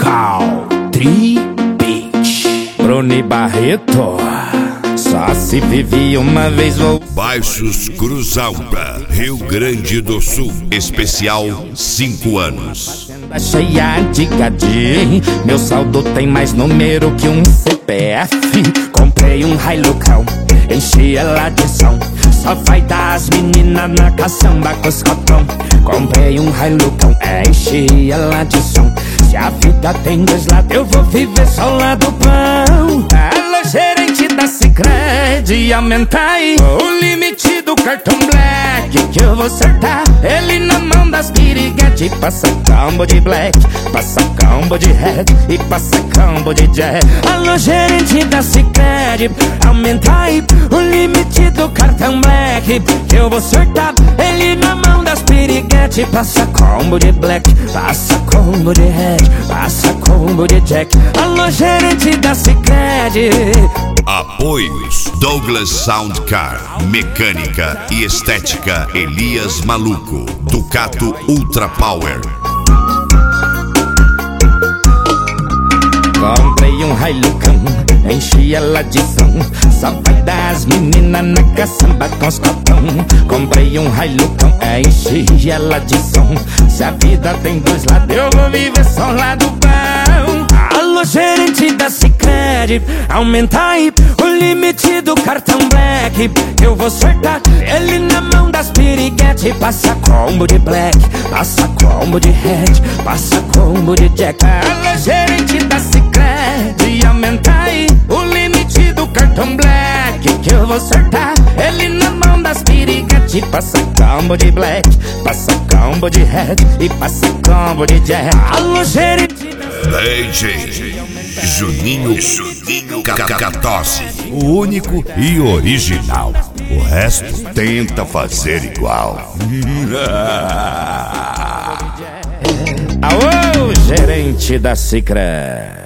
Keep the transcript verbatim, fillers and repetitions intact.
Country Beach. Bruni Barreto. Só se vive uma vez. Vou. Baixos Cruzalta, Rio Grande do Sul. Especial cinco anos. Cheia de gadinho, meu saldo tem mais número que um C P F. Comprei um Hilucão, enchi ela de som. Só vai dar as meninas na caçamba com os cotão. Comprei um Hilucão, enchi ela de som. Se a vida tem dois lados, eu vou viver só lá do pão. Alô, gerente da Sicredi, aumenta aí o limite do cartão Black, que eu vou acertar ele na mão das piriguete. Passa combo de Black, passa combo de Red e passa combo de Jack. Alô, gerente da Sicredi, aumenta aí o limite do cartão Black, que eu vou acertar ele na mão das piriguete. Passa combo de Black, passa combo de Red, passa combo de Jack. Alô, gerente da Sicredi. Apoios: Douglas Sound Car, Mecânica e Estética Elias Maluco, Ducato Ultra Power. Comprei um Hilucão, enchi ela de som. Só vai dar as meninas na caçamba com os cotão. Comprei um Hilucão, enchi ela de som. Se a vida tem dois lados, eu vou viver só lá do pão. Alô, gerente da Sicredi, aumenta aí o limite do cartão Black, eu vou acertar ele na mão das piriguete. Passa combo de Black, passa combo de Red, passa combo de Jack. Alô, gerente da Sicredi, aumenta aí o limite do cartão Black, que eu vou acertar ele na mão das piriguete. Passa combo de Black, passa combo de Red e passa combo de Jack. Alô, gerente D J Juninho Juninho Catose, o único e original. O resto tenta fazer igual. Alô, gerente da Sicredi.